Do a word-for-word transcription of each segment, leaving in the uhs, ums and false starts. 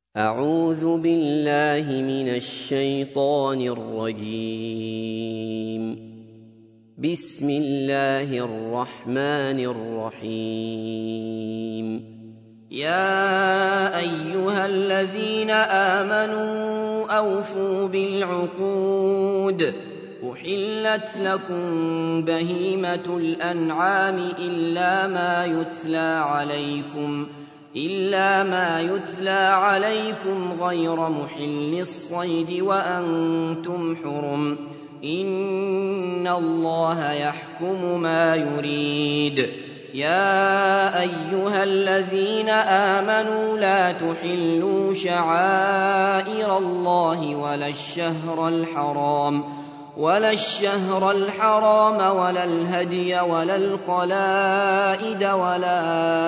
أعوذ بالله من الشيطان الرجيم. بسم الله الرحمن الرحيم. يا أيها الذين آمنوا أوفوا بالعقود. أحلت لكم بهيمة الأنعام إلا ما يتلى عليكم إلا ما يتلى عليكم غير محل الصيد وأنتم حرم. إن الله يحكم ما يريد. يا أيها الذين آمنوا لا تحلوا شعائر الله ولا الشهر الحرام ولا الشهر الحرام ولا الهدي ولا القلائد ولا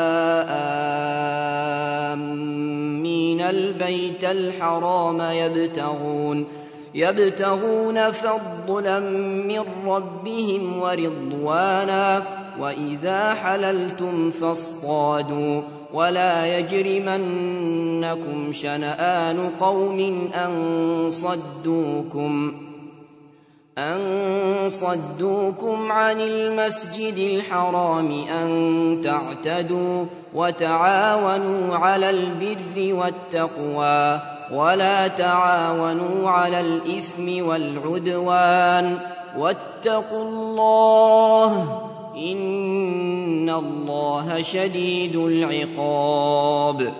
آمين البيت الحرام يبتغون يبتغون فضلا من ربهم ورضوانا. وإذا حللتم فاصطادوا ولا يجرمنكم شنآن قوم أن صدوكم أن صدوكم عن المسجد الحرام أن تعتدوا. وتعاونوا على البر والتقوى ولا تعاونوا على الإثم والعدوان. واتقوا الله إن الله شديد العقاب.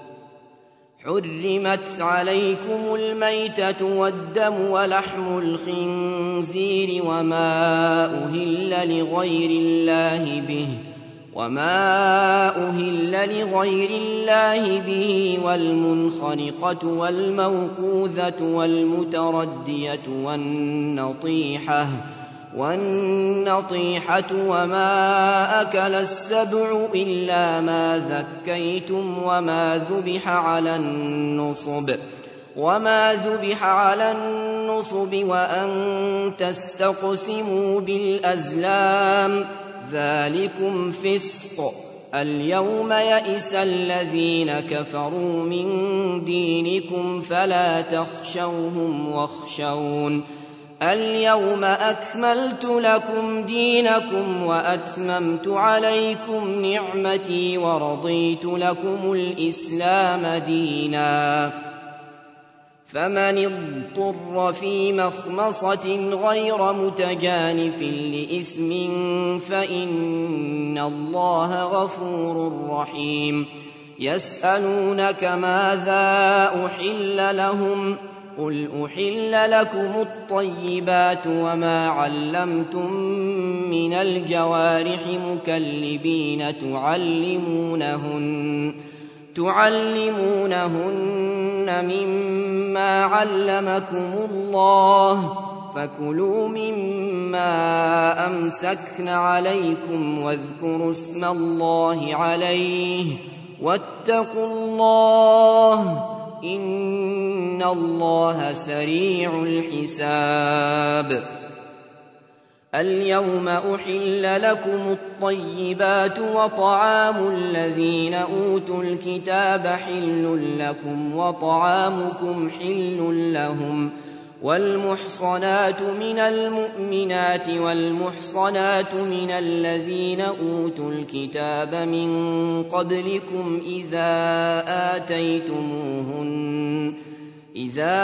حرمت عليكم الميتة والدم ولحم الخنزير وما أهل لغير الله به وما أهل لغير الله به والمنخنقة والموقوذة والمتردية والنطيحة والنطيحة وما أكل السبع إلا ما ذكيتم وما ذبح على النصب وما ذبح على النصب وأن تستقسموا بالأزلام ذلكم فسق. اليوم يئس الذين كفروا من دينكم فلا تخشوهم واخشون. اليوم أكملت لكم دينكم وأتممت عليكم نعمتي ورضيت لكم الإسلام دينا. فمن اضطر في مخمصة غير متجانف لإثم فإن الله غفور رحيم. يسألونك ماذا أحل لهم قل أحل لكم الطيبات وما علمتم من الجوارح مكلبين تعلمونهن تعلمونهن مما علمكم الله فكلوا مما أمسكن عليكم واذكروا اسم الله عليه واتقوا الله إن الله سريع الحساب. اليوم أحل لكم الطيبات وطعام الذين أوتوا الكتاب حل لكم وطعامكم حل لهم. والمحصنات من المؤمنات والمحصنات من الذين أوتوا الكتاب من قبلكم إذا آتيتموهن إذا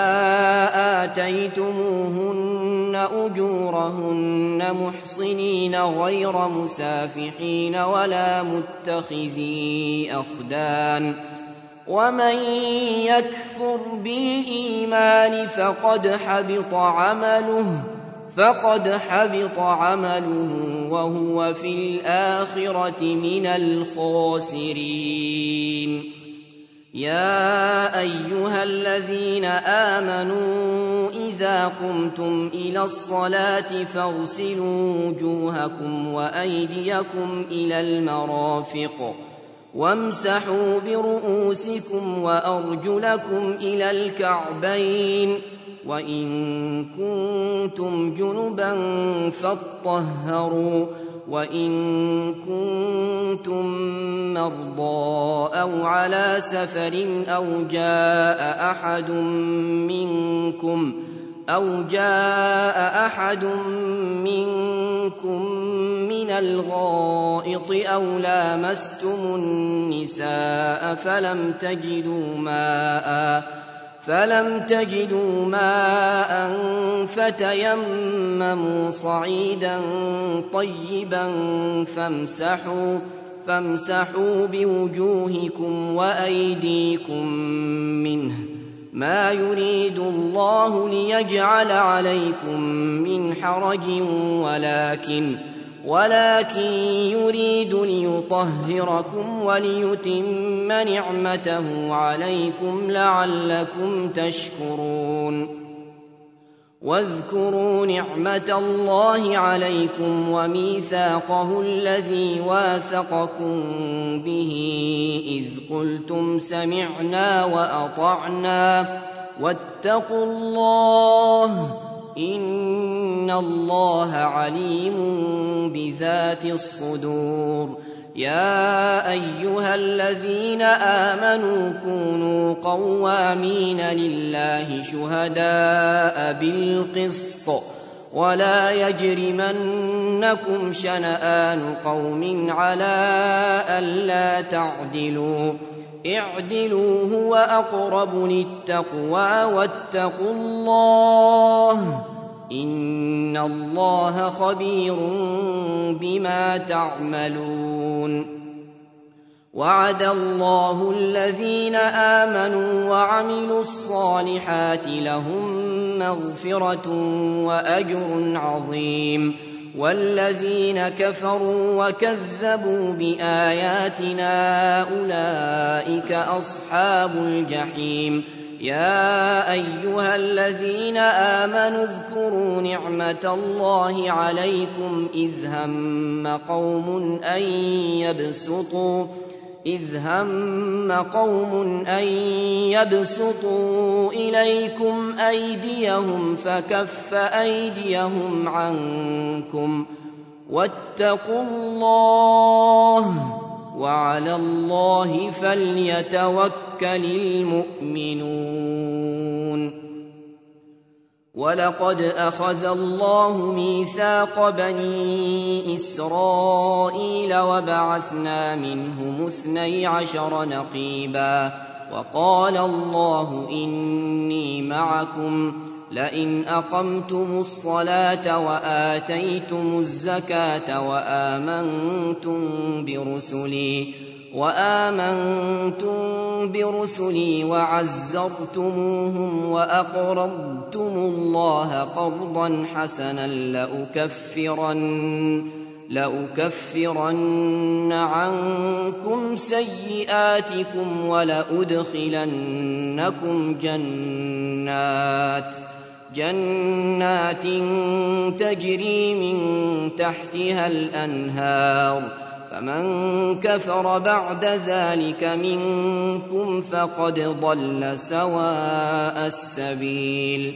آتيتموهن أجورهن محصنين غير مسافحين ولا متخذي أخدان. ومن يكفر بالإيمان فقد حبط عمله فقد حبط عمله وهو في الآخرة من الخاسرين. يا أيها الذين آمنوا إذا قمتم إلى الصلاة فاغسلوا وجوهكم وأيديكم إلى المرافق وامسحوا برؤوسكم وأرجلكم إلى الكعبين. وإن كنتم جنبا فاطهروا وإن كنتم مرضى أو على سفر أو جاء أحد منكم أو جاء أحد منكم من الغائط أو لامستم النساء فلم تجدوا ماء فلم تجدوا ماء فتيمموا صعيدا طيبا فامسحوا فامسحوا بوجوهكم وأيديكم منه ما يريد الله ليجعل عليكم من حرج ولكن ولكن يريد ليطهركم وليتم نعمته عليكم لعلكم تشكرون واذكروا نعمة الله عليكم وميثاقه الذي واثقكم به إذ قلتم سمعنا وأطعنا واتقوا الله إن الله عليم بذات الصدور يا أيها الذين آمنوا كونوا قوامين لله شهداء بالقسط ولا يجرمنكم شنآن قوم على ألا تعدلوا اعدلوا هو أقرب للتقوى واتقوا الله إن الله خبير بما تعملون وعد الله الذين آمنوا وعملوا الصالحات لهم مغفرة وأجر عظيم والذين كفروا وكذبوا بآياتنا أولئك أصحاب الجحيم يا أيها الذين آمنوا اذكروا نعمة الله عليكم إذ هم قوم أن يبسطوا إذ هم قوم أن يبسطوا إليكم أيديهم فكف أيديهم عنكم واتقوا الله وعلى الله فليتوكل المؤمنون ولقد أخذ الله ميثاق بني إسرائيل وبعثنا منهم اثني عشر نقيبا وقال الله إني معكم لئن أقمتم الصلاة وآتيتم الزكاة وآمنتم برسلي وآمنتم برسلي وعزرتموهم وأقرضتم الله قرضا حسنا لأكفرن لأكفرن عنكم سيئاتكم ولأدخلنكم جنات جنات تجري من تحتها الأنهار فمن كفر بعد ذلك منكم فقد ضل سواء السبيل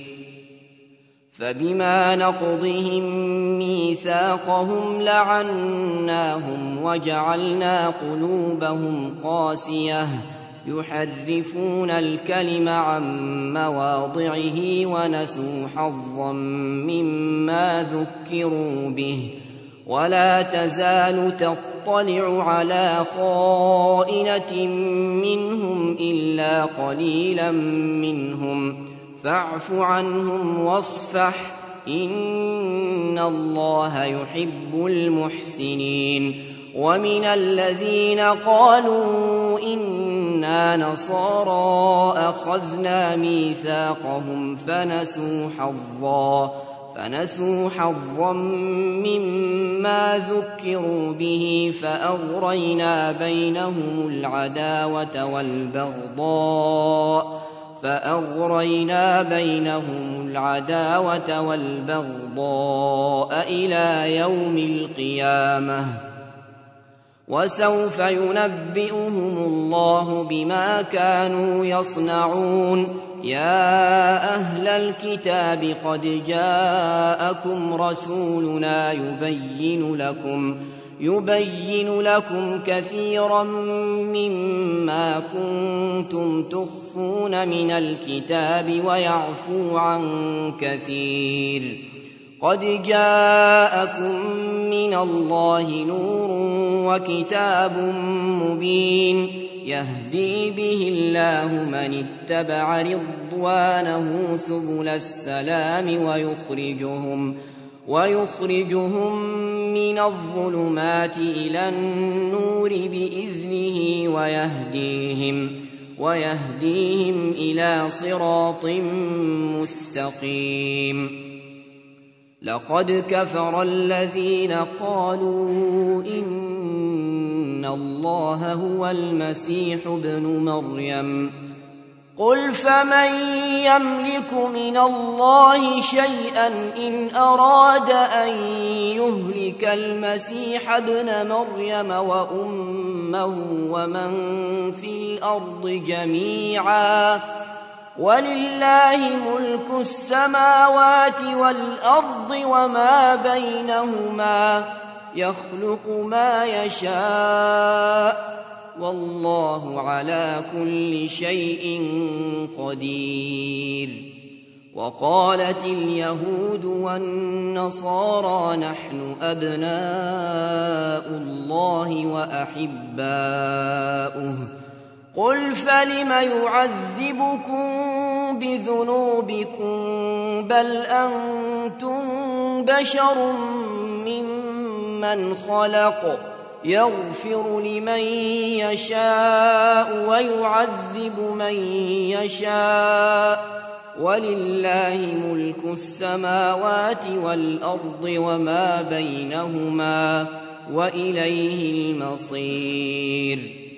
فبما نقضهم ميثاقهم لعناهم وجعلنا قلوبهم قاسية يحرفون الكلم عن مواضعه ونسوا حظا مما ذكروا به ولا تزال تطلع على خائنة منهم إلا قليلا منهم فاعف عنهم واصفح إن الله يحب المحسنين ومن الذين قالوا إنا نصارى أخذنا ميثاقهم فنسوا حظا فنسوا حظا مما ذكروا به فأغرينا بينهم العداوة والبغضاء فأغرينا بينهم العداوة والبغضاء إلى يوم القيامة وسوف ينبئهم الله بما كانوا يصنعون. يا أهل الكتاب قد جاءكم رسولنا يبين لكم يبين لكم كثيرا مما كنتم تخفون من الكتاب ويعفو عن كثير. قد جاءكم من الله نور وكتاب مبين يهدي به الله من اتبع رضوانه سبل السلام ويخرجهم ويخرجهم من الظلمات إلى النور بإذنه ويهديهم ويهديهم إلى صراط مستقيم. لقد كفر الذين قالوا إن الله هو المسيح ابن مريم. قل فمن يملك من الله شيئا إن أراد أن يهلك المسيح ابن مريم وأمه ومن في الأرض جميعا ولله ملك السماوات والأرض وما بينهما يخلق ما يشاء والله على كل شيء قدير. وقالت اليهود والنصارى نحن أبناء الله وأحباؤه. قل فلم يعذبكم بذنوبكم بل أنتم بشر ممن خلق يغفر لمن يشاء ويعذب من يشاء ولله ملك السماوات والأرض وما بينهما وإليه المصير.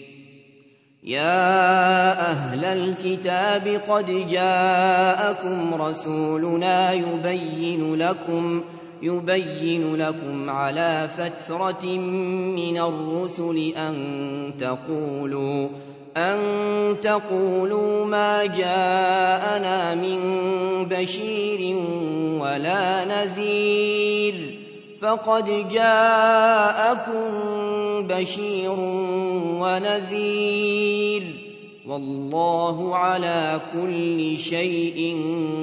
يا أهل الكتاب قد جاءكم رسولنا يبين لكم يبين لكم على فترة من الرسل أن تقولوا أن تقولوا ما جاءنا من بشير ولا نذير فقد جاءكم بشير ونذير والله على كل شيء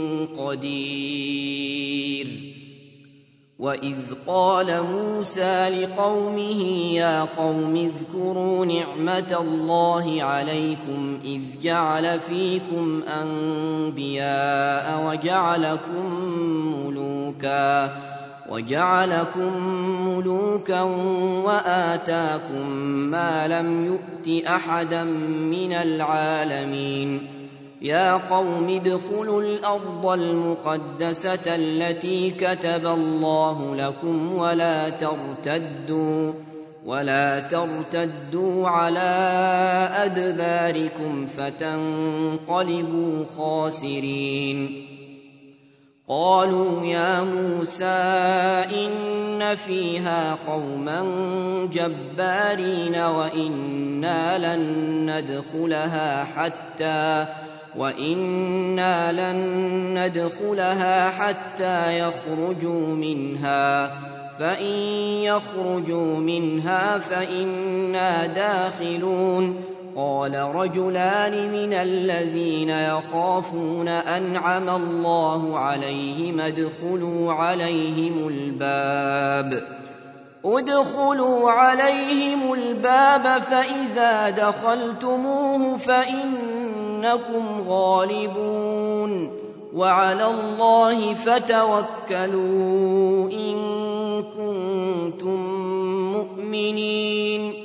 قدير. وإذ قال موسى لقومه يا قوم اذكروا نعمة الله عليكم إذ جعل فيكم أنبياء وجعلكم ملوكا وجعلكم ملوكا وآتاكم ما لم يؤت أحدا من العالمين. يا قوم ادخلوا الأرض المقدسة التي كتب الله لكم ولا ترتدوا ولا ترتدوا على أدباركم فتنقلبوا خاسرين. قالوا يا موسى إن فيها قوما جبارين وإنا لن ندخلها حتى وإنا لن ندخلها حتى يخرجوا منها فإن يخرجوا منها فإنا داخلون. قال رجلان من الذين يخافون أنعم الله عليهم ادخلوا عليهم الباب ادخلوا عليهم الباب فإذا دخلتموه فإنكم غالبون وعلى الله فتوكلوا إن كنتم مؤمنين.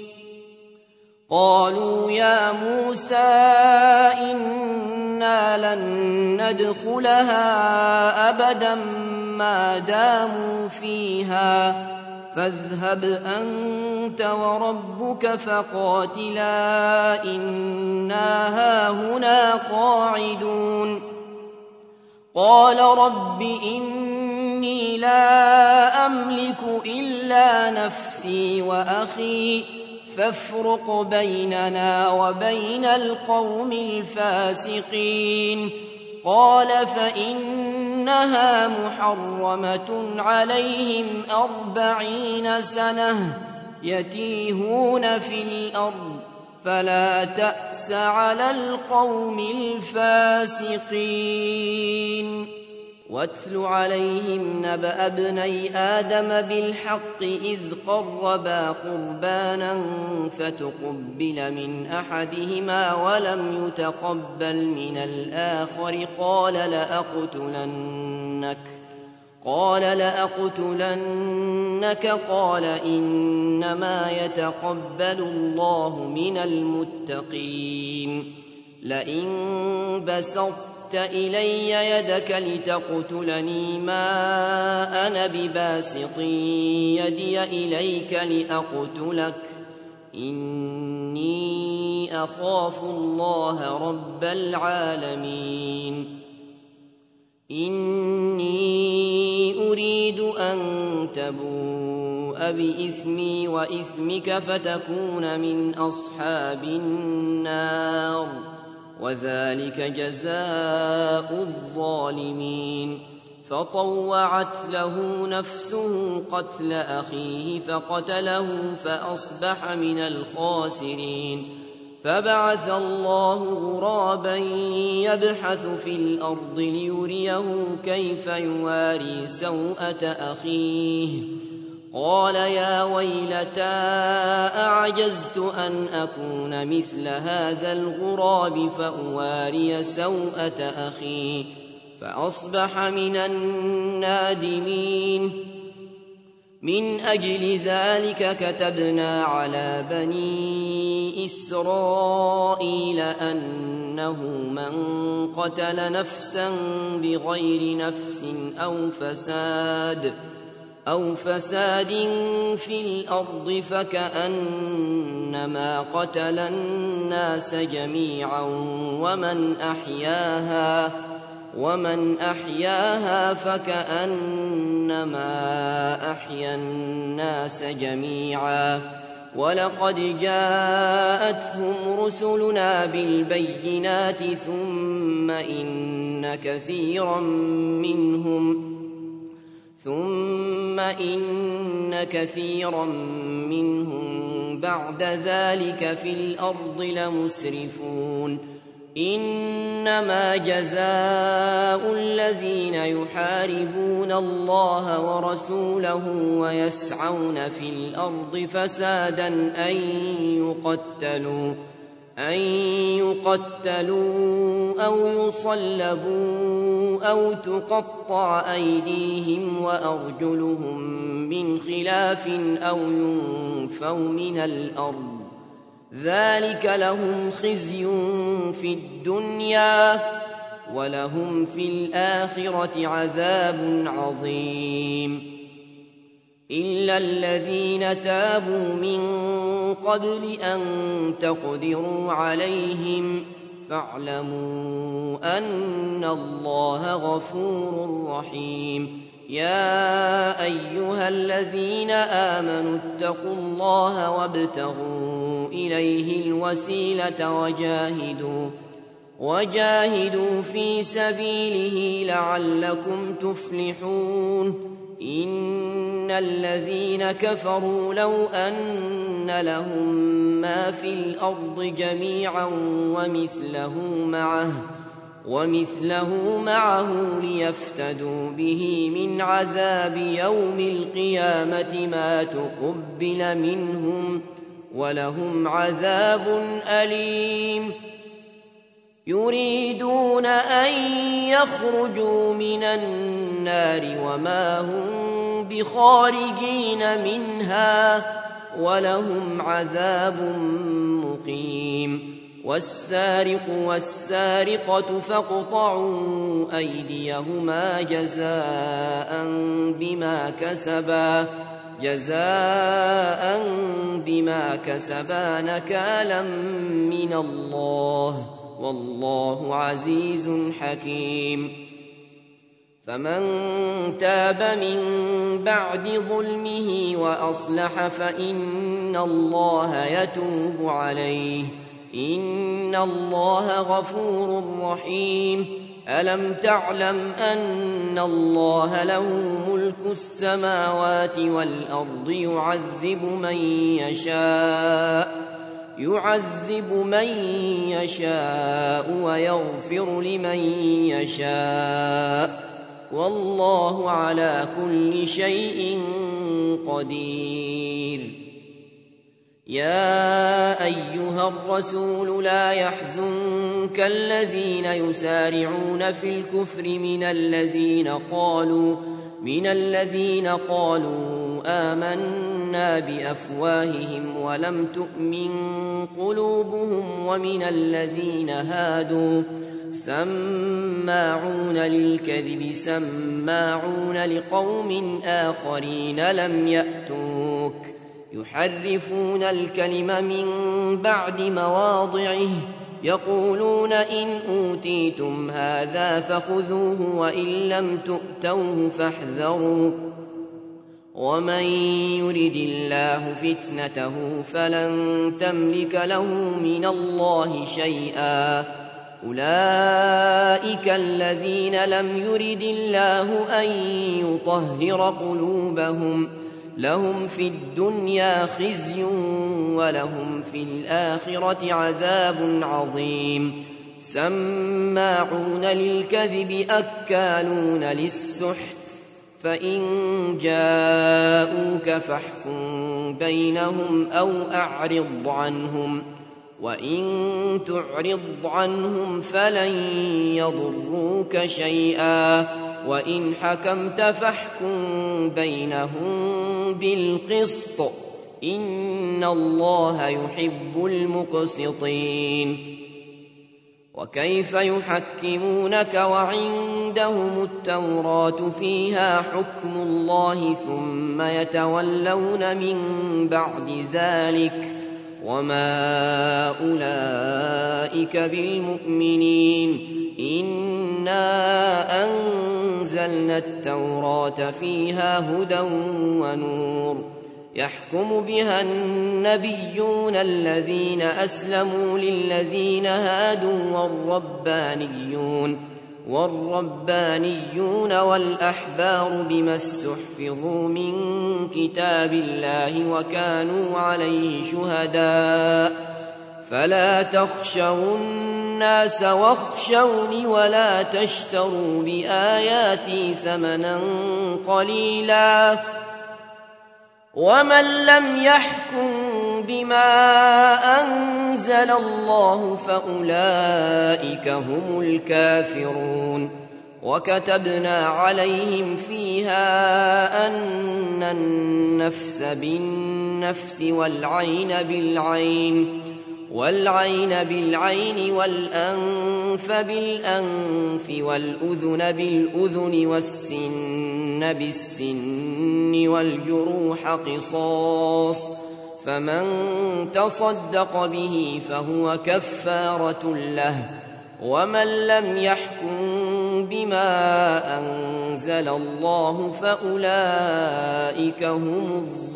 قالوا يا موسى إنا لن ندخلها أبدا ما داموا فيها فاذهب أنت وربك فقاتلا إنا هاهنا قاعدون. قال رب إني لا أملك إلا نفسي وأخي فافرق بيننا وبين القوم الفاسقين. قال فإنها محرمة عليهم أربعين سنة يتيهون في الأرض فلا تأس على القوم الفاسقين. واتل عليهم نبأ ابني آدم بالحق إذ قربا قربانا فتقبل من أحدهما ولم يتقبل من الآخر قال لأقتلنك قال لأقتلنك قال إنما يتقبل الله من المتقين. لئن بسطت إلي يدك لتقتلني ما أنا بباسط يدي إليك لأقتلك إني أخاف الله رب العالمين. إني أريد أن تبوء بإثمي وإثمك فتكون من أصحاب النار وذلك جزاء الظالمين. فطوعت له نفسه قتل أخيه فقتله فأصبح من الخاسرين. فبعث الله غرابا يبحث في الأرض ليريه كيف يواري سوءة أخيه قال يا ويلتى أعجزت أن أكون مثل هذا الغراب فأواري سوءة أخي فأصبح من النادمين. من أجل ذلك كتبنا على بني إسرائيل أنه من قتل نفسا بغير نفس أو فساد أو فساد في الأرض فكأنما قتل الناس جميعا ومن أحياها ومن أحياها فكأنما أحيا الناس جميعا. ولقد جاءتهم رسلنا بالبينات ثم إن كثيرا منهم ثم إن كثيرا منهم بعد ذلك في الأرض لمسرفون. إنما جزاء الذين يحاربون الله ورسوله ويسعون في الأرض فسادا أن يقتلوا أن يقتلوا أو يصلبوا أو تقطع أيديهم وأرجلهم من خلاف أو ينفوا من الأرض ذلك لهم خزي في الدنيا ولهم في الآخرة عذاب عظيم. إلا الذين تابوا من قبل أن تقدروا عليهم فاعلموا أن الله غفور رحيم. يا أيها الذين آمنوا اتقوا الله وابتغوا إليه الوسيلة وجاهدوا وجاهدوا في سبيله لعلكم تفلحون. إن الذين كفروا لو أن لهم ما في الأرض جميعا ومثله معه ومثله معه ليفتدوا به من عذاب يوم القيامة ما تقبل منهم ولهم عذاب أليم. يريدون أن يخرجوا من النار وما هم بخارجين منها ولهم عذاب مقيم. والسارق والسارقة فاقطعوا أيديهما جزاء بما كسبا جزاء بما كسبا نكالا من الله والله عزيز حكيم. فمن تاب من بعد ظلمه وأصلح فإن الله يتوب عليه إن الله غفور رحيم. ألم تعلم أن الله له ملك السماوات والأرض يعذب من يشاء يعذب من يشاء ويغفر لمن يشاء والله على كل شيء قدير. يا أيها الرسول لا يحزنك الذين يسارعون في الكفر من الذين قالوا من الذين قالوا آمنا بأفواههم ولم تؤمن قلوبهم ومن الذين هادوا سماعون للكذب سماعون لقوم آخرين لم يأتوك يحرفون الكلم من بعد مواضعه يقولون إن أوتيتم هذا فخذوه وإن لم تؤتوه فاحذروا ومن يرد الله فتنته فلن تملك له من الله شيئا. أولئك الذين لم يرد الله أن يطهر قلوبهم لهم في الدنيا خزي ولهم في الآخرة عذاب عظيم. سماعون للكذب أكالون للسحت فإن جاءوك فاحكم بينهم أو أعرض عنهم وإن تعرض عنهم فلن يضروك شيئا وإن حكمت فاحكم بينهم بالقسط إن الله يحب المقسطين. وكيف يحكمونك وعندهم التوراة فيها حكم الله ثم يتولون من بعد ذلك وما أولئك بالمؤمنين. إنا أنزلنا التوراة فيها هدى ونور يحكم بها النبيون الذين أسلموا للذين هادوا والربانيون والربانيون والأحبار بما استحفظوا من كتاب الله وكانوا عليه شهداء فلا تخشوا الناس واخشوني ولا تشتروا بآياتي ثمنا قليلا ومن لم يحكم بما أنزل الله فأولئك هم الكافرون. وكتبنا عليهم فيها أن النفس بالنفس والعين بالعين والعين بالعين والأنف بالأنف والأذن بالأذن والسن بالسن والجروح قصاص فمن تصدق به فهو كفارة له ومن لم يحكم بما أنزل الله فأولئك هم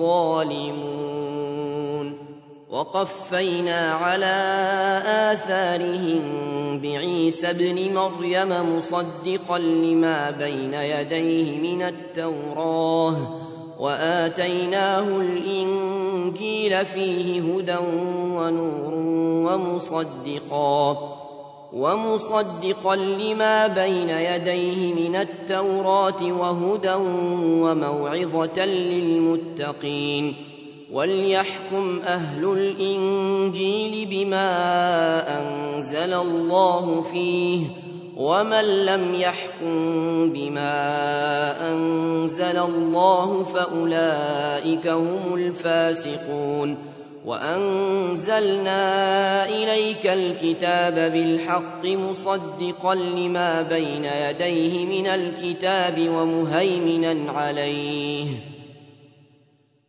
الظالمون. وقفينا على آثارهم بعيسى ابن مريم مصدقا لما بين يديه من التوراة وآتيناه الإنجيل فيه هدى ونور ومصدقا ومصدقا لما بين يديه من التوراة وهدى وموعظة للمتقين. وليحكم أهل الإنجيل بما أنزل الله فيه ومن لم يحكم بما أنزل الله فأولئك هم الفاسقون. وأنزلنا إليك الكتاب بالحق مصدقا لما بين يديه من الكتاب ومهيمنا عليه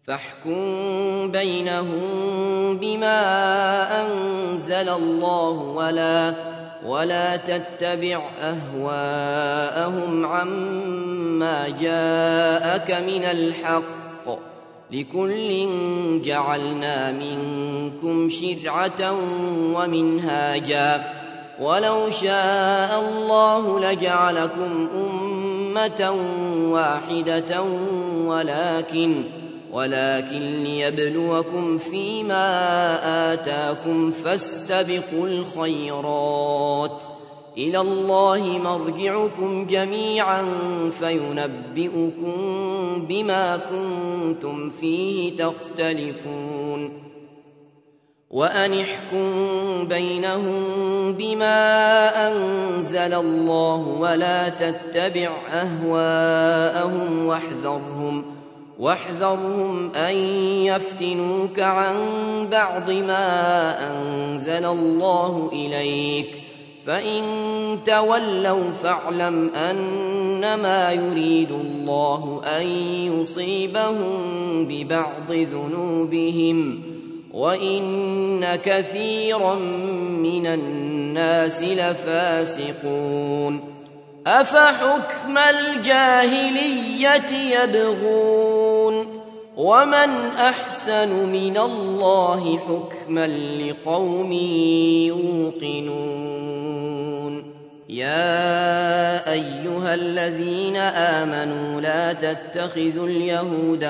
فاحكم بينهم بما أنزل الله ولا ولا تتبع أهواءهم عما جاءك من الحق، لكل جعلنا منكم شرعة ومنهاجا، ولو شاء الله لجعلكم أمة واحدة ولكن ولكن ليبلوكم فيما آتاكم فاستبقوا الخيرات، إلى الله مرجعكم جميعا فينبئكم بما كنتم فيه تختلفون. وأن احكم بينهم بما أنزل الله ولا تتبع أهواءهم واحذرهم واحذرهم أن يفتنوك عن بعض ما أنزل الله إليك، فإن تولوا فاعلم أنما يريد الله أن يصيبهم ببعض ذنوبهم، وإن كثيرا من الناس لفاسقون. أفحكم الجاهلية يبغون ومن أحسن من الله حكما لقوم يوقنون. يا أيها الذين آمنوا لا تتخذوا اليهود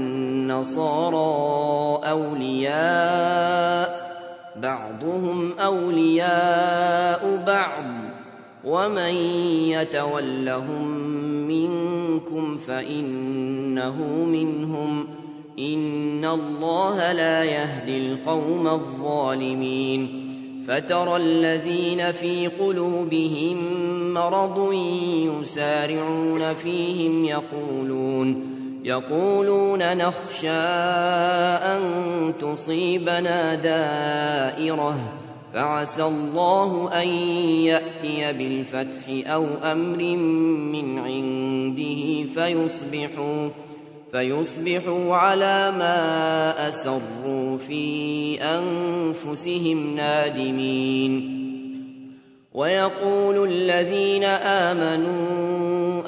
والنصارى أولياء بعضهم أولياء بعض، ومن يتولهم منكم فإنه منهم، إن الله لا يهدي القوم الظالمين. فترى الذين في قلوبهم مرض يسارعون فيهم يقولون يقولون نخشى أن تصيبنا دائرة، فعسى الله أن يأتي بالفتح أو أمر من عنده فيصبحوا فيصبحوا على ما أسروا في أنفسهم نادمين. ويقول الذين آمنوا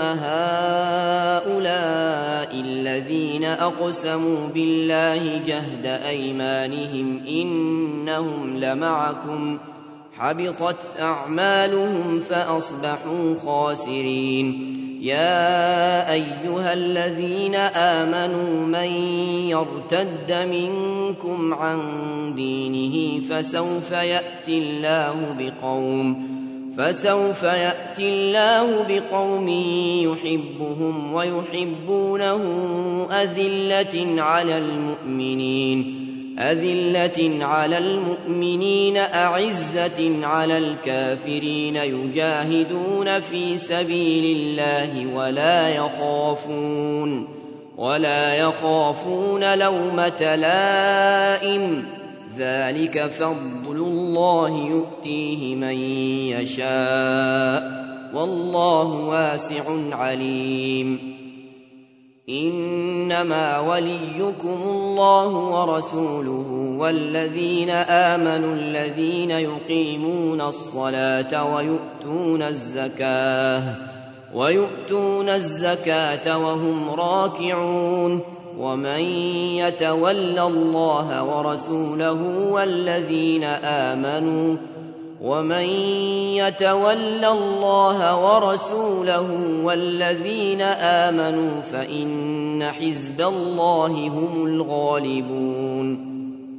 أهؤلاء الذين أقسموا بالله جهد أيمانهم إنهم لمعكم حبطت أعمالهم فأصبحوا خاسرين. يا أيها الذين آمنوا من يرتد منكم عن دينه فسوف يأتي الله بقوم فسوف يأتي الله بقوم يحبهم ويحبونه أذلة على المؤمنين أذلة على المؤمنين أعزة على الكافرين يجاهدون في سبيل الله ولا يخافون ولا يخافون لومة لائم، ذلك فضل الله يؤتيه من يشاء والله واسع عليم. إنما وليكم الله ورسوله والذين آمنوا الذين يقيمون الصلاة ويؤتون الزكاة ويؤتون الزكاة وهم راكعون. ومن يتول الله ورسوله والذين آمنوا ومن يتول الله ورسوله والذين آمنوا فإن حزب الله هم الغالبون.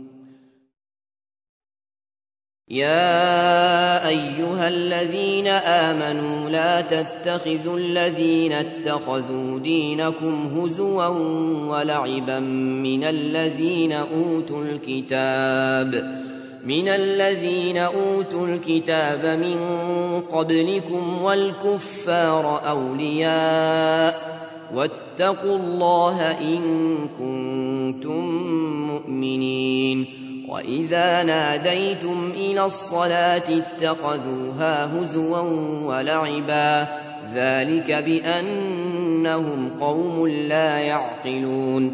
يا أيها الذين آمنوا لا تتخذوا الذين اتخذوا دينكم هزوا ولعبا من الذين أوتوا الكتاب من الذين أوتوا الكتاب من قبلكم والكفار أولياء واتقوا الله إن كنتم مؤمنين. وإذا ناديتم إلى الصلاة اتخذوها هزوا ولعبا، ذلك بأنهم قوم لا يعقلون.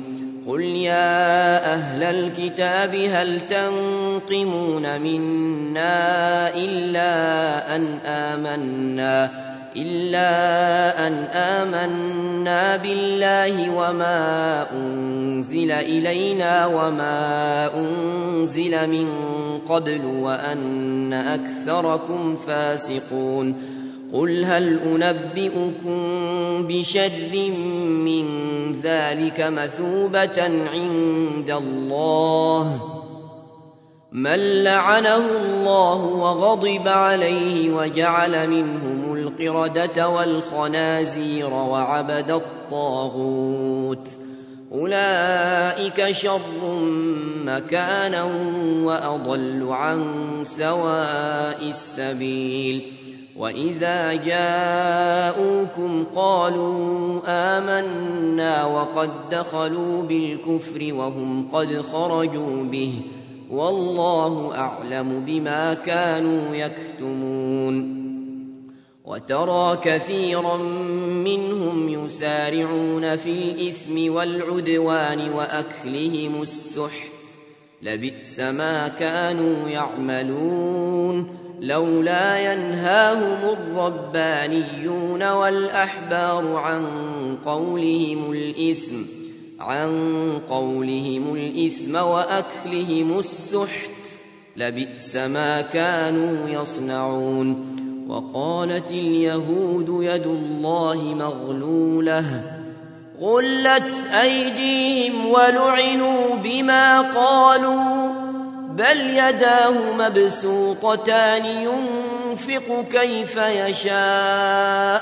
قل يا أهل الكتاب هل تنقمون منا إلا أن آمنا إلا أن آمنا بالله وما أنزل إلينا وما أنزل من قبل وأن أكثركم فاسقون قل هل أنبئكم بشر من ذلك مثوبة عند الله من لعنه الله وغضب عليه وجعل منهم القردة والخنازير وعبد الطاغوت أولئك شر مكانا وأضل عن سواء السبيل وإذا جاءوكم قالوا آمنا وقد دخلوا بالكفر وهم قد خرجوا به والله أعلم بما كانوا يكتمون وترى كثيرا منهم يسارعون في الإثم والعدوان وأكلهم السحت لبئس ما كانوا يعملون لولا ينهاهم الربانيون والأحبار عن قولهم الإثم عن قولهم الإثم وأكلهم السحت لبئس ما كانوا يصنعون وقالت اليهود يد الله مغلولة غلت أيديهم ولعنوا بما قالوا بل يداه مبسوطتان ينفق كيف يشاء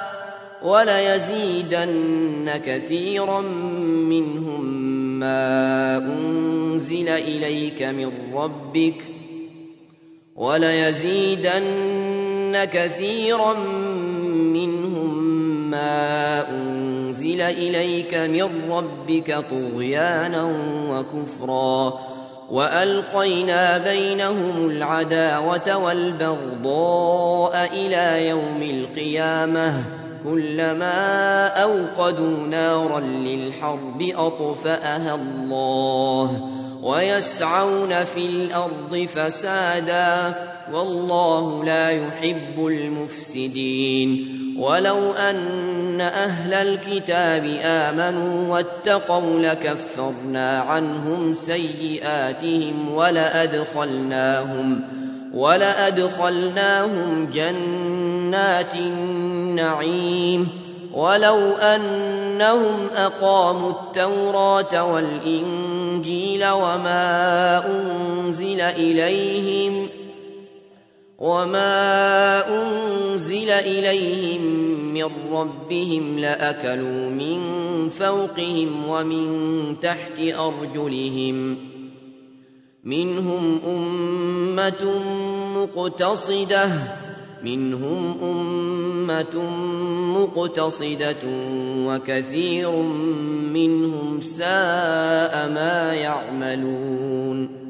وليزيدن كثيرا منهم ما أنزل إليك من ربك وليزيدن كثيرا منهم ما أنزل إليك من ربك طغيانا وكفرا وألقينا بينهم العداوة والبغضاء إلى يوم القيامة كلما أوقدوا نارا للحرب أطفأها الله ويسعون في الأرض فسادا والله لا يحب المفسدين ولو أن أهل الكتاب آمنوا واتقوا لكفرنا عنهم سيئاتهم ولأدخلناهم ولأدخلناهم جنات النعيم ولو أنهم أقاموا التوراة والإنجيل وما أنزل إليهم وما أنزل إليهم من ربهم لأكلوا من فوقهم ومن تحت أرجلهم منهم أمة مقتصدة منهم أمة مقتصدة وكثير منهم ساء ما يعملون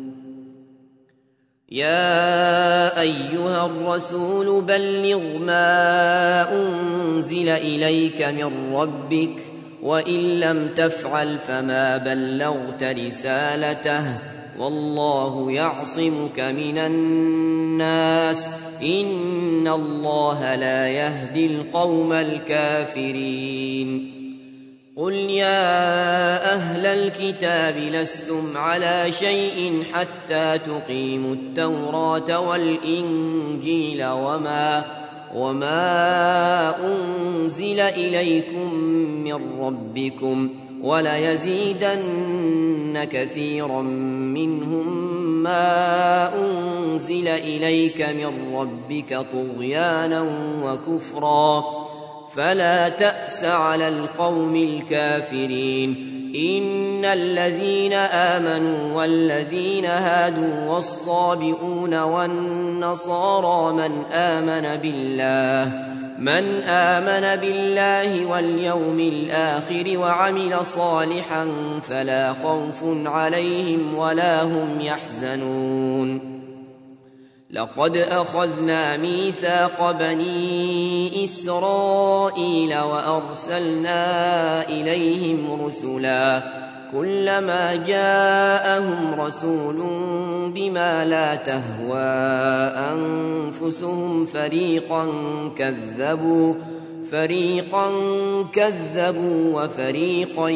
يا أيها الرسول بلغ ما أنزل إليك من ربك وإن لم تفعل فما بلغت رسالته والله يعصمك من الناس إن الله لا يهدي القوم الكافرين قل يا أهل الكتاب لستم على شيء حتى تقيموا التوراة والإنجيل وما وما أنزل إليكم من ربكم وليزيدن كثيرا منهم ما أنزل إليك من ربك طغيانا وكفرا فلا تأس على القوم الكافرين إن الذين آمنوا والذين هادوا والصابئون والنصارى من آمن بالله من آمن بالله واليوم الآخر وعمل صالحا فلا خوف عليهم ولا هم يحزنون لقد أخذنا ميثاق بني إسرائيل وأرسلنا إليهم رسلا كلما جاءهم رسول بما لا تهوى أنفسهم فريقا كذبوا فريقا كذبوا وفريقا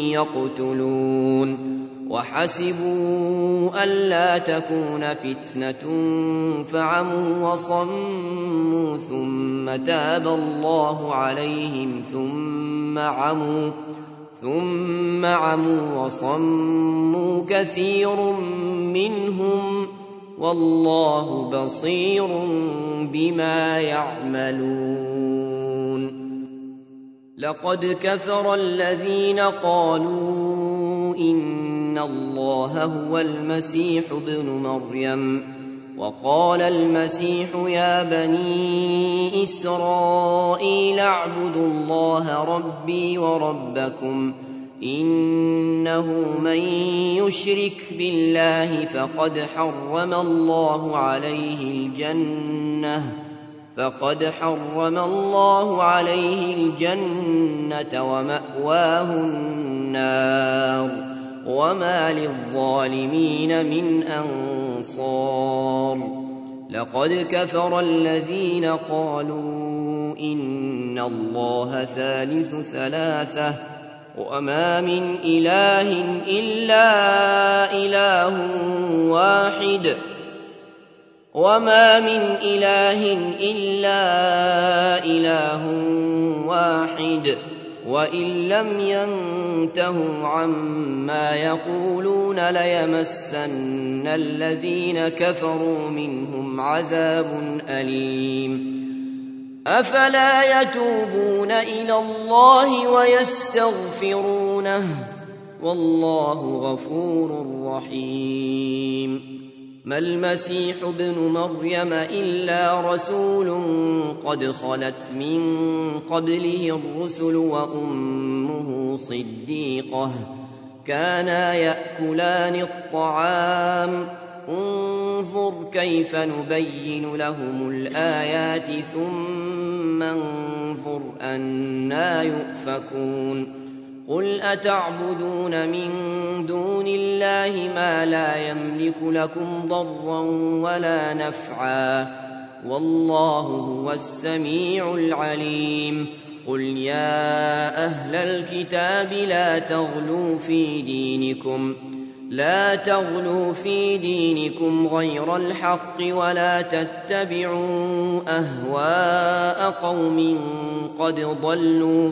يقتلون وحسبوا ألا تكون فتنة فعموا وصموا ثم تاب الله عليهم ثم عموا ثم عموا وصموا كثير منهم والله بصير بما يعملون. لقد كفر الذين قالوا إن الله هو المسيح ابن مريم وقال المسيح يا بني إسرائيل اعبدوا الله ربي وربكم إنه من يشرك بالله فقد حرم الله عليه الجنة فقد حرم الله عليه الجنة ومأواه النار وما للظالمين من أنصار. لقد كفر الذين قالوا إن الله ثالث ثلاثة وما من إله إلا إله واحد وما من إله إلا إله واحد وإن لم ينتهوا عما يقولون ليمسن الذين كفروا منهم عذاب أليم. أفلا يتوبون إلى الله ويستغفرونه والله غفور رحيم. ما المسيح ابن مريم إلا رسول قد خلت من قبله الرسل وأمه صديقة كانا يأكلان الطعام انظر كيف نبين لهم الآيات ثم انظر أنى يؤفكون. قل أتعبدون من دون الله ما لا يملك لكم ضرا ولا نفعا والله هو السميع العليم. قل يا أهل الكتاب لا تغلوا في دينكم لا تغلوا في دينكم غير الحق ولا تتبعوا أهواء قوم قد ضلوا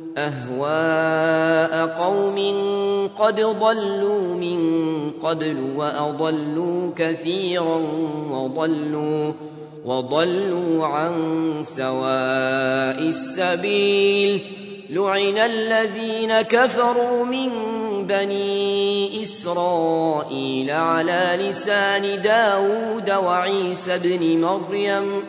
أهواء قوم قد ضلوا من قبل وأضلوا كثيرا وضلوا وضلوا عن سواء السبيل. لعن الذين كفروا من بني إسرائيل على لسان داود وعيسى بن مريم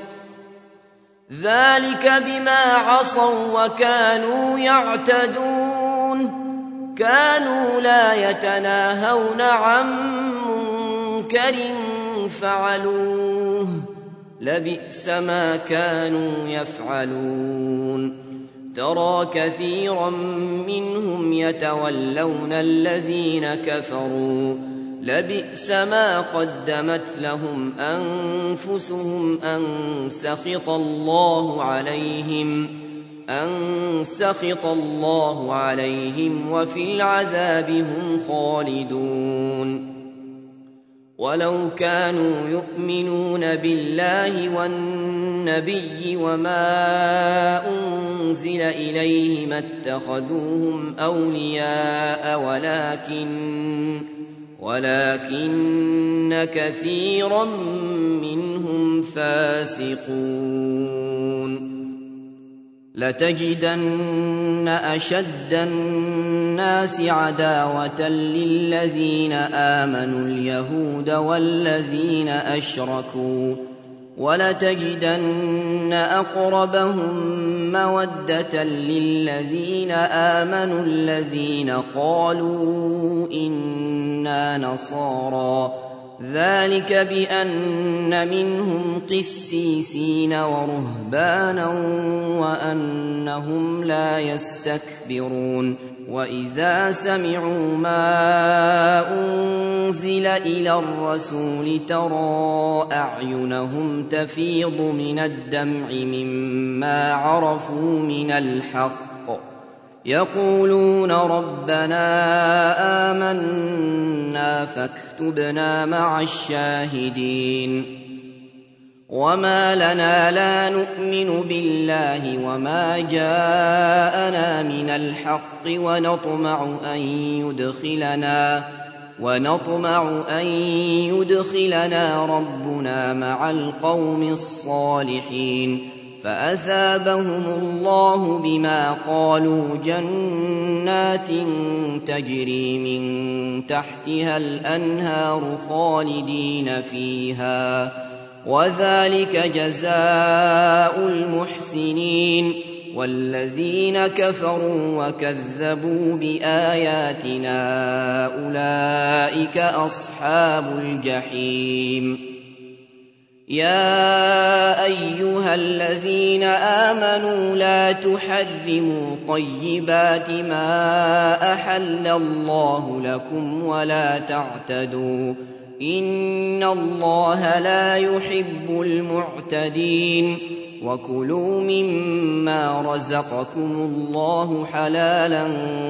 ذلك بما عصوا وكانوا يعتدون كانوا لا يتناهون عن منكر فعلوه لبئس ما كانوا يفعلون. ترى كثيرا منهم يتولون الذين كفروا لبئس ما قدمت لهم أنفسهم أن سخط الله عليهم أن سخط الله عليهم وفي العذاب هم خالدون. ولو كانوا يؤمنون بالله والنبي وما أنزل إليه ما اتخذوهم أولياء ولكن ولكن كثيرا منهم فاسقون. لتجدن أشد الناس عداوة للذين آمنوا اليهود والذين أشركوا ولتجدن أقربهم مودة للذين آمنوا الذين قالوا إنا نصارى ذلك بأن منهم قسيسين ورهبانا وأنهم لا يستكبرون. وإذا سمعوا ما أنزل إلى الرسول ترى أعينهم تفيض من الدمع مما عرفوا من الحق يقولون ربنا آمنا فاكتبنا مع الشاهدين وما لنا لا نؤمن بالله وما جاءنا من الحق ونطمع أن يدخلنا ونطمع أن يدخلنا ربنا مع القوم الصالحين فأثابهم الله بما قالوا جنات تجري من تحتها الأنهار خالدين فيها وذلك جزاء المحسنين والذين كفروا وكذبوا بآياتنا أولئك أصحاب الجحيم يا أيها الذين آمنوا لا تحرموا طيبات ما أحل الله لكم ولا تعتدوا إن الله لا يحب المعتدين وكلوا مما رزقكم الله حلالا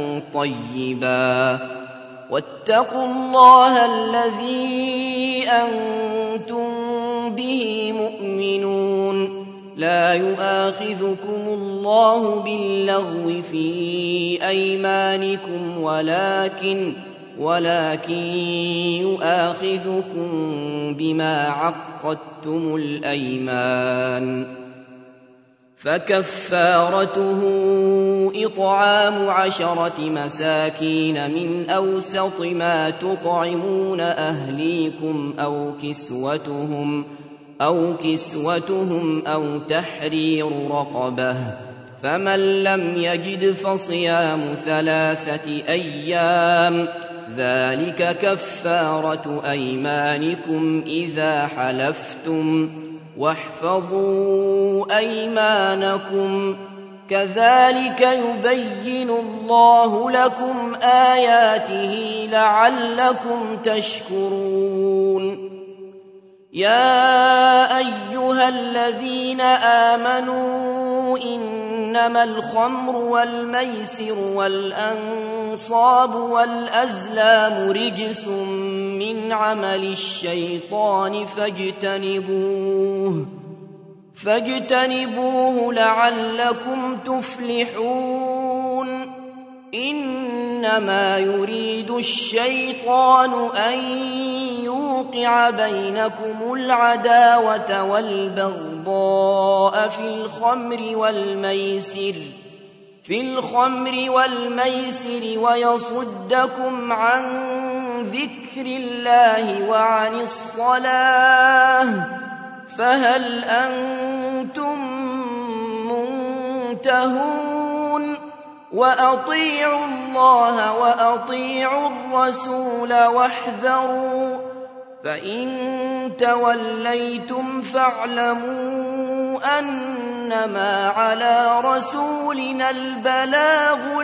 طيبا واتقوا الله الذي أنتم به مؤمنون لا يؤاخذكم الله باللغو في أيمانكم ولكن ولكن يؤاخذكم بما عقدتم الأيمان فكفارته إطعام عشرة مساكين من أوسط ما تطعمون أهليكم أو كسوتهم أو كسوتهم أو تحرير رقبة فمن لم يجد فصيام ثلاثة أيام ذلك كفارة أيمانكم إذا حلفتم واحفظوا أيمانكم كذلك يبين الله لكم آياته لعلكم تشكرون يا أيها الذين آمنوا إنما الخمر والميسر والأنصاب والأزلام رجس من عمل الشيطان فاجتنبوه فاجتنبوه لعلكم تفلحون إنما يريد الشيطان أن يوقع بينكم العداوة والبغضاء في الخمر والميسر في الخمر والميسر ويصدكم عن ذكر الله وعن الصلاة فهل أنتم منتهون وأطيعوا الله وأطيعوا الرسول واحذروا فإن توليتم فاعلموا أنما على رسولنا البلاغ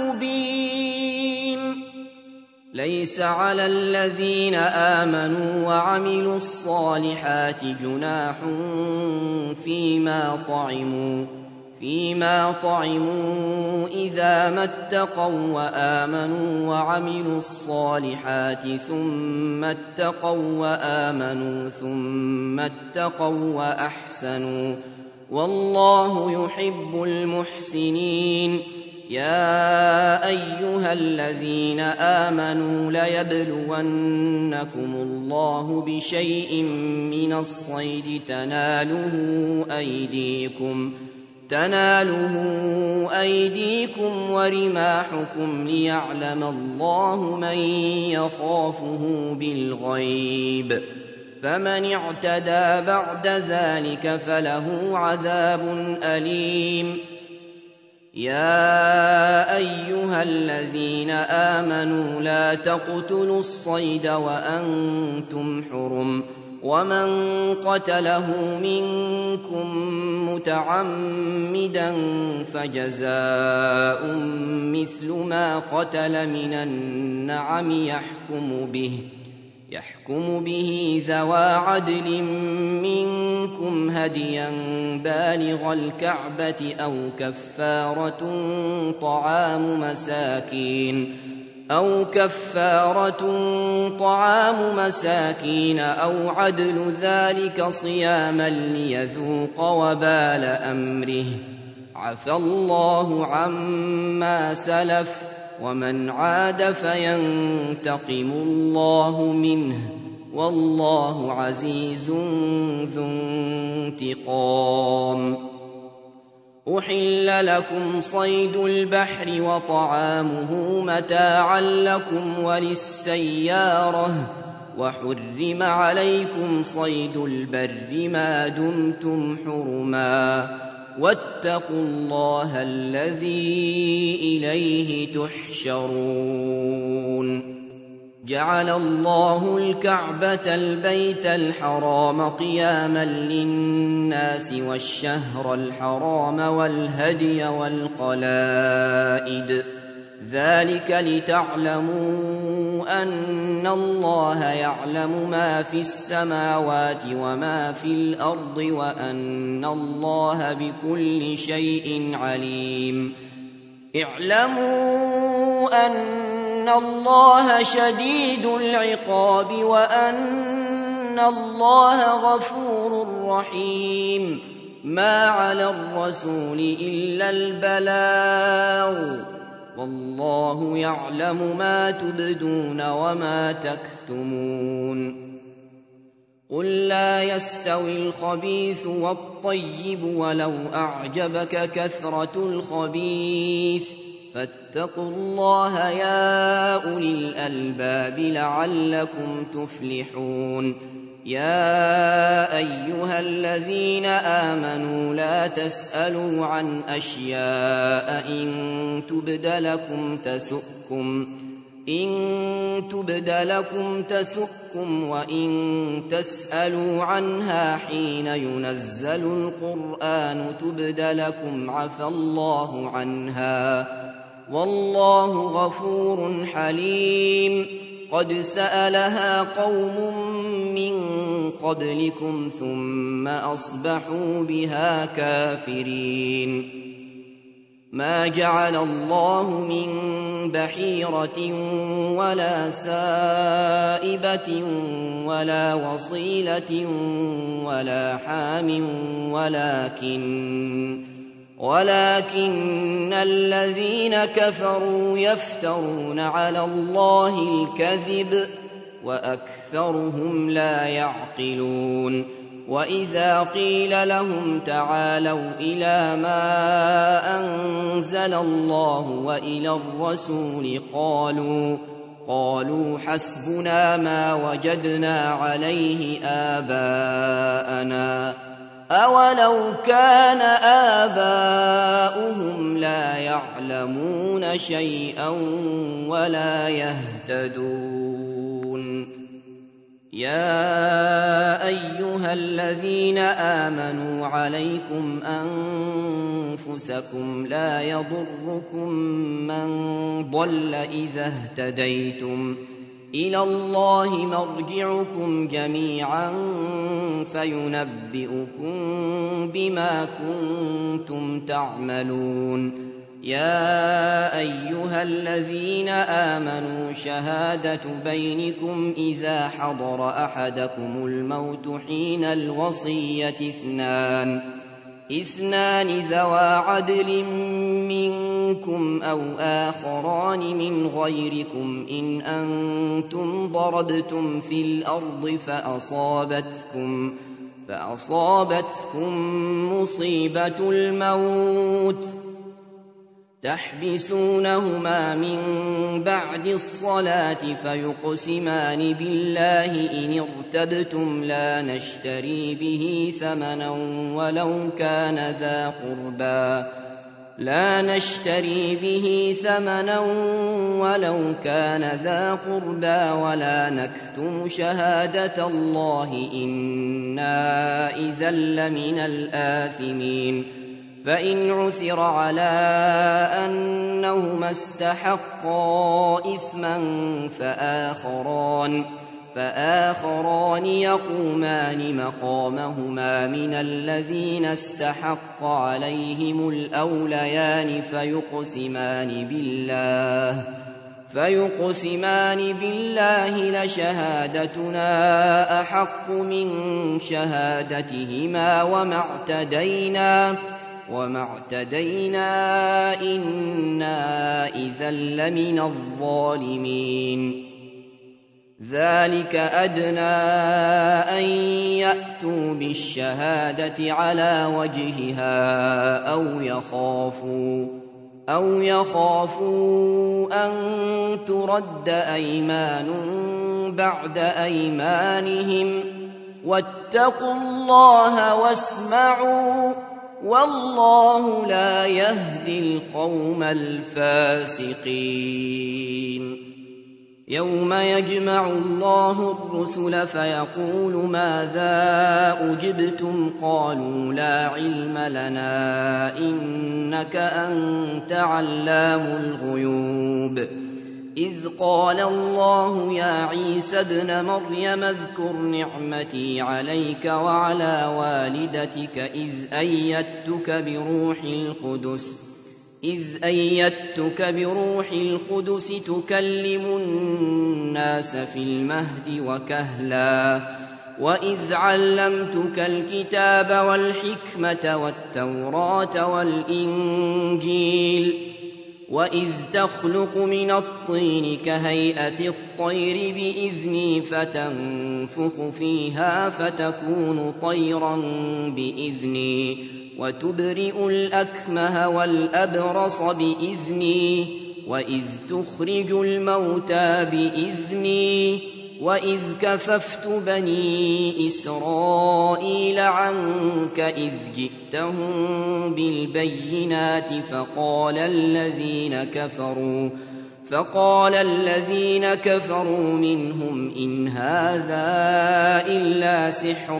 المبين ليس على الذين آمنوا وعملوا الصالحات جناح فيما طعموا فيما طعموا إذا ما اتقوا وآمنوا وعملوا الصالحات ثم اتقوا وآمنوا ثم اتقوا وأحسنوا والله يحب المحسنين يا أيها الذين آمنوا ليبلونكم الله بشيء من الصيد تناله أيديكم تناله أيديكم ورماحكم ليعلم الله من يخافه بالغيب فمن اعتدى بعد ذلك فله عذاب أليم يا أيها الذين آمنوا لا تقتلوا الصيد وأنتم حرم ومن قتله منكم متعمدا فجزاء مثل ما قتل من النعم يحكم به يحكم به ذوى عدل منكم هديا بالغ الكعبة أو كفارة طعام مساكين أو كفارة طعام مساكين أو عدل ذلك صياما ليذوق وبال أمره عفى الله عما سلف ومن عاد فينتقم الله منه والله عزيز ذو انتقام. أحل لكم صيد البحر وطعامه متاعا لكم وللسيارة وحرم عليكم صيد البر ما دمتم حرما واتقوا الله الذي إليه تحشرون. جعل الله الكعبة البيت الحرام قياما للناس والشهر الحرام والهدي والقلائد ذلك لتعلموا أن الله يعلم ما في السماوات وما في الأرض وأن الله بكل شيء عليم. اعلموا أن الله شديد العقاب وأن الله غفور رحيم. ما على الرسول إلا البلاغ والله يعلم ما تبدون وما تكتمون. قل لا يستوي الخبيث والطيب ولو أعجبك كثرة الخبيث فاتقوا الله يا أولي الألباب لعلكم تفلحون. يا أيها الذين آمنوا لا تسألوا عن أشياء إن تبد لكم تسؤكم إن تبد لكم تسؤكم وإن تسألوا عنها حين ينزل القرآن تبد لكم عفى الله عنها والله غفور حليم. قد سألها قوم من قبلكم ثم أصبحوا بها كافرين. ما جعل الله من بحيرة ولا سائبة ولا وصيلة ولا حام ولكن ولكن الذين كفروا يفترون على الله الكذب وأكثرهم لا يعقلون. وإذا قيل لهم تعالوا إلى ما أنزل الله وإلى الرسول قالوا قالوا حسبنا ما وجدنا عليه آباءنا أولو كان آباؤهم لا يعلمون شيئا ولا يهتدون. يا أيها الذين آمنوا عليكم أنفسكم لا يضركم من ضل إذا اهتديتم إلى الله مرجعكم جميعا فينبئكم بما كنتم تعملون. يا أيها الذين آمنوا شهادة بينكم إذا حضر أحدكم الموت حين الوصية اثنان اثنان ذوى عدل منكم أو آخران من غيركم إن أنتم ضربتم في الأرض فأصابتكم فأصابتكم مصيبة الموت تحبسونهما من بعد الصلاة فيقسمان بالله إن ارتبتم لا نشتري به ثمنا ولو كان ذا قربى لا نشتري به ثمنا ولو كان ذا قربى ولا نكتم شهادة الله إنا إذا لمن الآثمين فإن عثر على أنهما استحقا إثما فآخران فآخران يقومان مقامهما من الذين استحق عليهم الأوليان فيقسمان بالله فيقسمان بالله لشهادتنا أحق من شهادتهما وما اعتدينا وما اعتدينا إنا إذا لمن الظالمين ذلك أدنى أن يأتوا بالشهادة على وجهها أو يخافوا أو يخافوا أن ترد أيمان بعد أيمانهم واتقوا الله واسمعوا والله لا يهدي القوم الفاسقين يوم يجمع الله الرسل فيقول ماذا أجبتم قالوا لا علم لنا إنك أنت علام الغيوب إذ قال الله يا عيسى ابن مريم اذكر نعمتي عليك وعلى والدتك إذ أيدتك بروح القدس إذ أيدتك بروح القدس تكلم الناس في المهد وكهلا وإذ علمتك الكتاب والحكمة والتوراة والإنجيل وإذ تخلق من الطين كهيئة الطير بإذني فتنفخ فيها فتكون طيرا بإذني وتبرئ الأكمه والأبرص بإذني وإذ تخرج الموتى بإذني وإذ كففت بني إسرائيل عنك إذ جئتهم بالبينات فقال الذين كفروا فقال الذين كفروا منهم إن هذا إلا سحر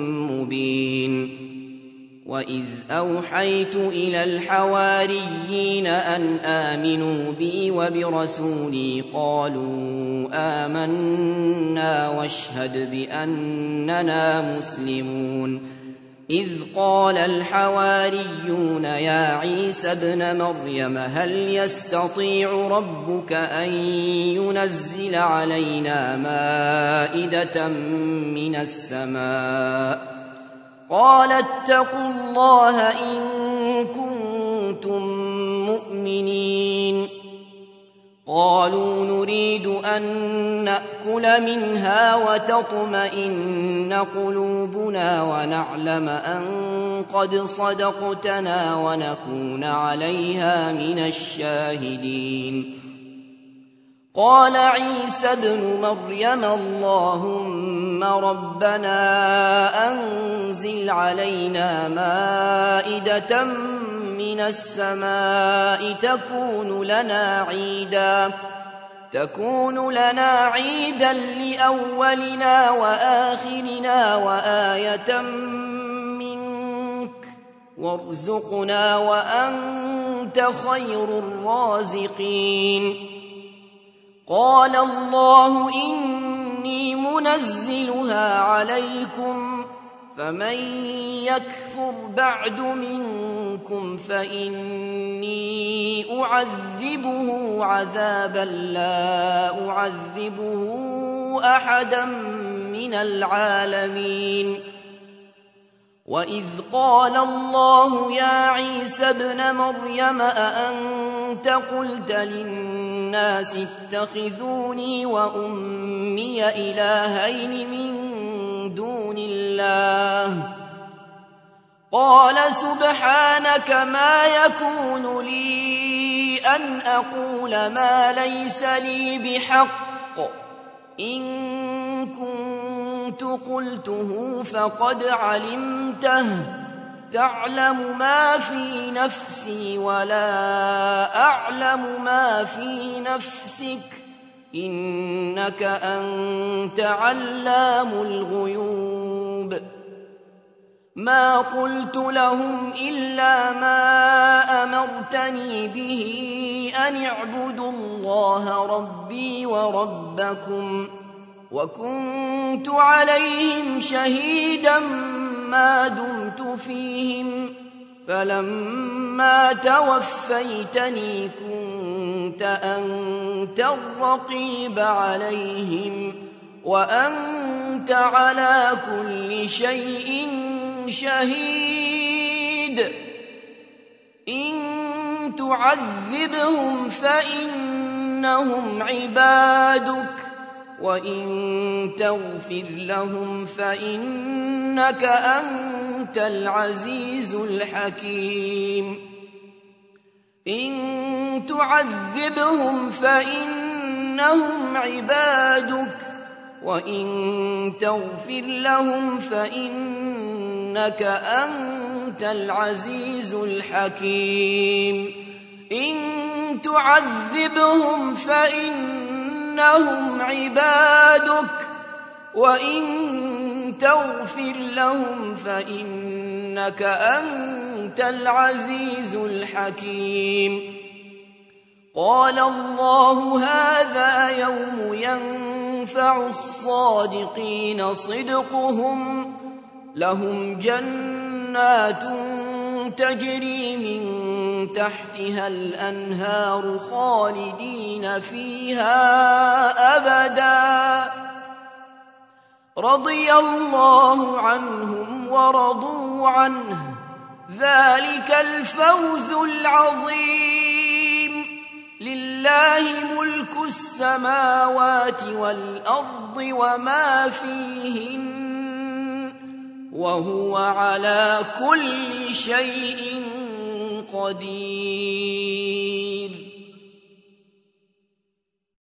مبين وإذ أوحيت إلى الحواريين أن آمنوا بي وبرسولي قالوا آمنا واشهد بأننا مسلمون إذ قال الحواريون يا عيسى ابن مريم هل يستطيع ربك أن ينزل علينا مائدة من السماء قال اتقوا الله إن كنتم مؤمنين قالوا نريد أن نأكل منها وتطمئن قلوبنا ونعلم أن قد صدقتنا ونكون عليها من الشاهدين قال عيسى ابن مريم اللهم ربنا أنزل علينا مائدة من السماء تكون لنا عيدا تكون لنا عيدا لأولنا وآخرنا وآية منك وارزقنا وأنت خير الرازقين قال الله إني منزلها عليكم فمن يكفر بعد منكم فإني أعذبه عذابا لا أعذبه أحدا من العالمين وإذ قال الله يا عيسى ابن مريم أأنت قلت للناس اتخذوني وأمي إلهين من دون الله قال سبحانك ما يكون لي أن أقول ما ليس لي بحق إن كنت قلته فقد علمته تعلم ما في نفسي ولا أعلم ما في نفسك إنك أنت علام الغيوب ما قلت لهم إلا ما أمرتني به أن اعبدوا الله ربي وربكم وكنت عليهم شهيدا ما دمت فيهم فلما توفيتني كنت أنت الرقيب عليهم وأنت على كل شيء شهيد إن تعذبهم فإنهم عبادك وإن تغفر لهم فإنك أنت العزيز الحكيم إن تعذبهم فإنهم عبادك وإن تغفر لهم فإنك أنت العزيز الحكيم إن تعذبهم فإنهم عبادك وإن تغفر لهم فإنك أنت العزيز الحكيم قال الله هذا يوم ينفع الصادقين صدقهم لهم جنات تجري من تحتها الأنهار خالدين فيها أبدا رضي الله عنهم ورضوا عنه ذلك الفوز العظيم لله ملك السماوات والأرض وما فيهن وهو على كل شيء قدير